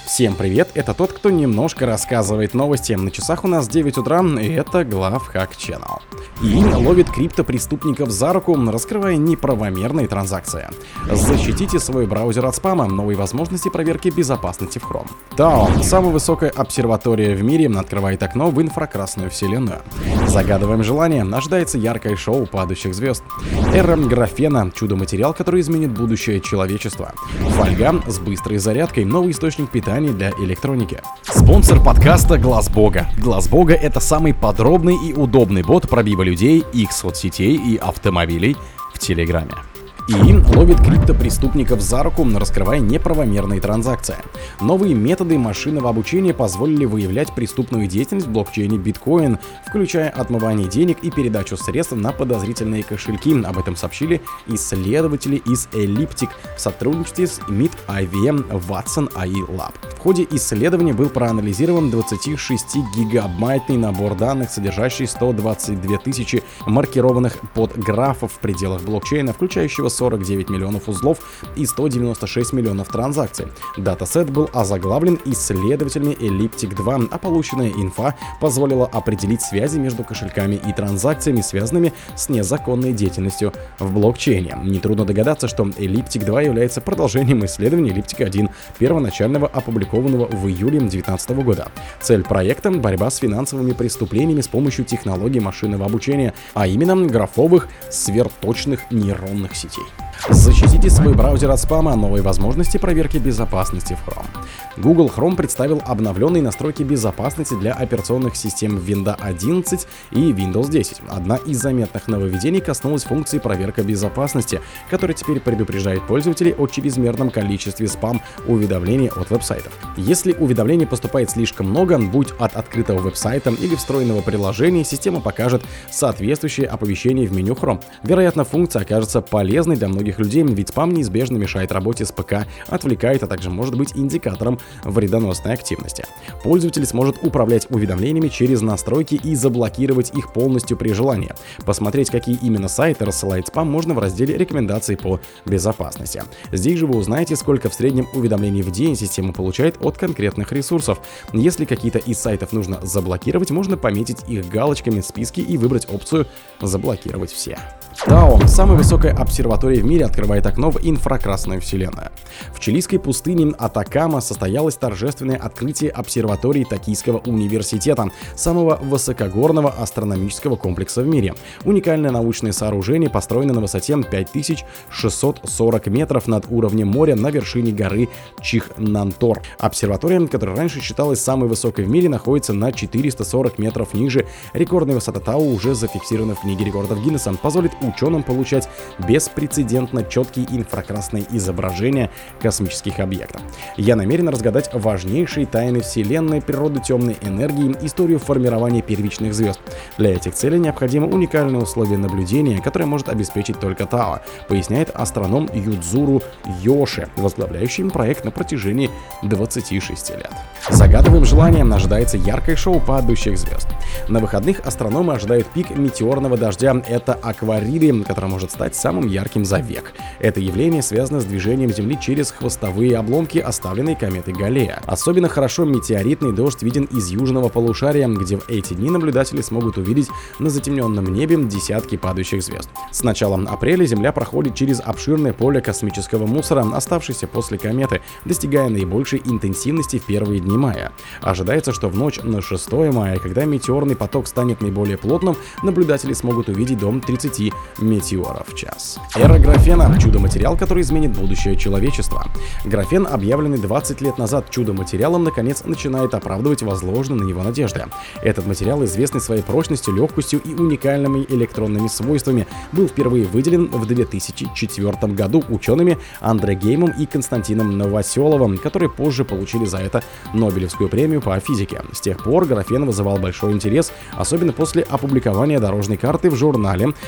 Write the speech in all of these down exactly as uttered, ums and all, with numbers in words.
Всем привет, это тот, кто немножко рассказывает новости. На часах у нас девять утра, и это Главхак Channel. И ловит криптопреступников за руку, раскрывая неправомерные транзакции. Защитите свой браузер от спама. Новые возможности проверки безопасности в Chrome. тао, самая высокая обсерватория в мире, открывает окно в инфракрасную вселенную. Загадываем желание, ожидается яркое шоу падающих звезд. Эра графена, чудо-материал, который изменит будущее человечества. Фольга с быстрой зарядкой, новый источник питания для электроники. Спонсор подкаста Глаз Бога. Глаз Бога — это самый подробный и удобный бот пробива людей, их соцсетей и автомобилей в Телеграме. И ловит криптопреступников за руку, раскрывая неправомерные транзакции. Новые методы машинного обучения позволили выявлять преступную деятельность в блокчейне биткоин, включая отмывание денег и передачу средств на подозрительные кошельки. Об этом сообщили исследователи из Elliptic в сотрудничестве с мид ай ви эм Watson эй ай Lab. В ходе исследования был проанализирован двадцатишестигигабайтный набор данных, содержащий сто двадцать две тысячи маркированных подграфов в пределах блокчейна, включающего сорок девять миллионов узлов и сто девяносто шесть миллионов транзакций. Датасет был озаглавлен исследователями Elliptic два, а полученная инфа позволила определить связи между кошельками и транзакциями, связанными с незаконной деятельностью в блокчейне. Нетрудно догадаться, что Elliptic два является продолжением исследований Elliptic один, первоначального опубликованного в июле две тысячи девятнадцатого года. Цель проекта — борьба с финансовыми преступлениями с помощью технологий машинного обучения, а именно графовых сверхточных нейронных сетей. Защитите свой браузер от спама. Новые возможности проверки безопасности в Chrome. Google Chrome представил обновленные настройки безопасности для операционных систем Windows одиннадцать и Windows десять. Одна из заметных нововведений коснулась функции проверка безопасности, которая теперь предупреждает пользователей о чрезмерном количестве спам-уведомлений от веб-сайтов. Если уведомлений поступает слишком много, будь от открытого веб-сайта или встроенного приложения, система покажет соответствующее оповещение в меню Chrome. Вероятно, функция окажется полезной для многих людей, ведь спам неизбежно мешает работе с ПК, отвлекает, а также может быть индикатором вредоносной активности. Пользователь сможет управлять уведомлениями через настройки и заблокировать их полностью при желании. Посмотреть, какие именно сайты рассылает спам, можно в разделе «Рекомендации по безопасности». Здесь же вы узнаете, сколько в среднем уведомлений в день система получает от конкретных ресурсов. Если какие-то из сайтов нужно заблокировать, можно пометить их галочками в списке и выбрать опцию «Заблокировать все». тао, самая высокая обсерватория в мире, открывает окно в инфракрасную вселенную. В чилийской пустыне Атакама состоялось торжественное открытие обсерватории Токийского университета, самого высокогорного астрономического комплекса в мире. Уникальное научное сооружение построено на высоте пять тысяч шестьсот сорок метров над уровнем моря на вершине горы Чихнантор. Обсерватория, которая раньше считалась самой высокой в мире, находится на четыреста сорок метров ниже. Рекордная высота тао уже зафиксирована в книге рекордов Гиннесса, позволит ученым получать беспрецедентно четкие инфракрасные изображения космических объектов. Я намерен разгадать важнейшие тайны Вселенной, природы темной энергии, историю формирования первичных звезд. Для этих целей необходимо уникальное условие наблюдения, которое может обеспечить только тао, поясняет астроном Юдзуру Йоши, возглавляющий проект на протяжении двадцати шести лет. Загадываем желание, ожидается яркое шоу падающих звезд. На выходных астрономы ожидают пик метеорного дождя. Это аквариды, который может стать самым ярким за век. Это явление связано с движением Земли через хвостовые обломки, оставленные кометой Галлея. Особенно хорошо метеоритный дождь виден из южного полушария, где в эти дни наблюдатели смогут увидеть на затемненном небе десятки падающих звезд. С началом апреля Земля проходит через обширное поле космического мусора, оставшееся после кометы, достигая наибольшей интенсивности в первые дни мая. Ожидается, что в ночь на шестое мая, когда метеорный поток станет наиболее плотным, наблюдатели смогут увидеть до тридцати метеоров в час. Эра графена — чудо-материал, который изменит будущее человечества. Графен, объявленный двадцать лет назад чудо-материалом, наконец начинает оправдывать возложенные на него надежды. Этот материал, известный своей прочностью, легкостью и уникальными электронными свойствами, был впервые выделен в две тысячи четвёртом году учеными Андре Геймом и Константином Новоселовым, которые позже получили за это Нобелевскую премию по физике. С тех пор графен вызывал большой интерес, особенно после опубликования дорожной карты в журнале «Предсказания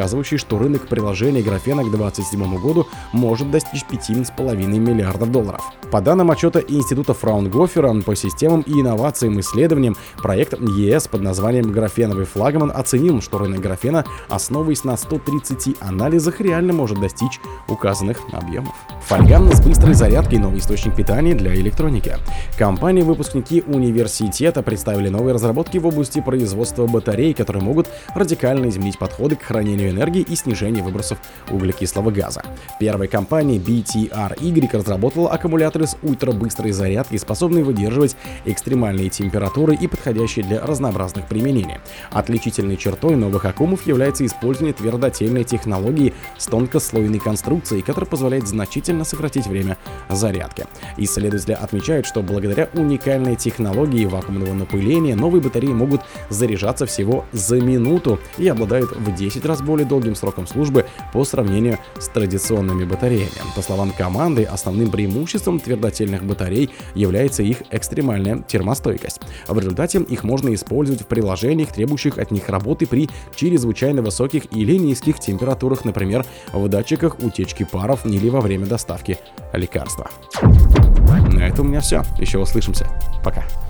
показывающий, что рынок приложений графена к две тысячи двадцать седьмому году может достичь пяти с половиной миллиардов долларов. По данным отчета Института Фраунгофера по системам и инновациям и исследованиям, проект ЕС под названием «Графеновый флагман» оценил, что рынок графена, основываясь на ста тридцати анализах, реально может достичь указанных объемов. Фольга с быстрой зарядкой — новый источник питания для электроники. Компании-выпускники университета представили новые разработки в области производства батарей, которые могут радикально изменить подходы к хранению энергии и снижению выбросов углекислого газа. Первая компания би ти ар уай разработала аккумуляторы с ультрабыстрой зарядкой, способные выдерживать экстремальные температуры и подходящие для разнообразных применений. Отличительной чертой новых аккумов является использование твердотельной технологии с тонкослойной конструкцией, которая позволяет значительно сократить время зарядки. Исследователи отмечают, что благодаря уникальной технологии вакуумного напыления новые батареи могут заряжаться всего за минуту и обладают в десять раз более долгим сроком службы по сравнению с традиционными батареями. По словам команды, основным преимуществом твердотельных батарей является их экстремальная термостойкость. В результате их можно использовать в приложениях, требующих от них работы при чрезвычайно высоких или низких температурах, например, в датчиках утечки паров или во время доставки лекарства. На этом у меня все. Еще услышимся. Пока.